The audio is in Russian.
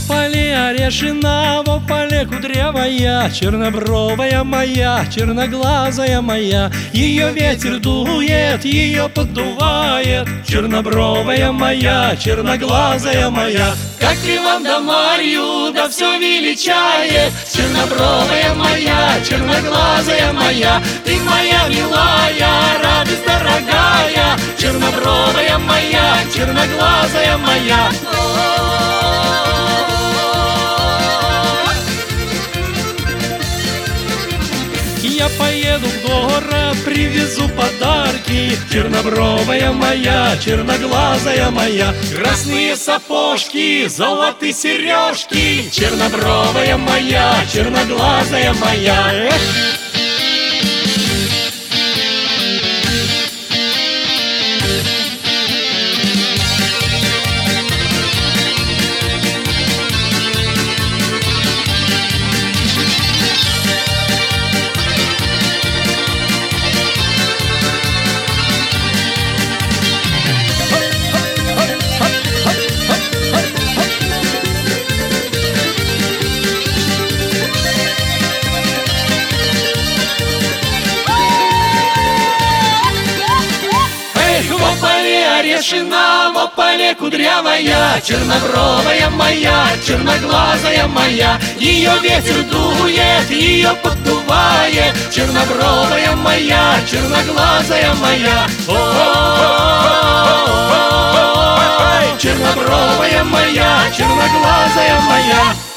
поле орешина, во поле кудрявая, чернобровая моя, черноглазая моя. Ее ветер дует, ее поддувает, чернобровая моя, черноглазая моя. Как Иван да Марью, да все величает, чернобровая моя, черноглазая моя. Ты моя милая, радость дорогая, чернобровая моя, черноглазая моя. Я поеду в город, привезу подарки, чернобровая моя, черноглазая моя. Красные сапожки, золотые сережки, чернобровая моя, черноглазая моя. Орешина, во поле кудрявая, чернобровая моя, черноглазая моя. Ее ветер дует, ее поддувает, чернобровая моя, черноглазая моя. Чернобровая моя, черноглазая моя.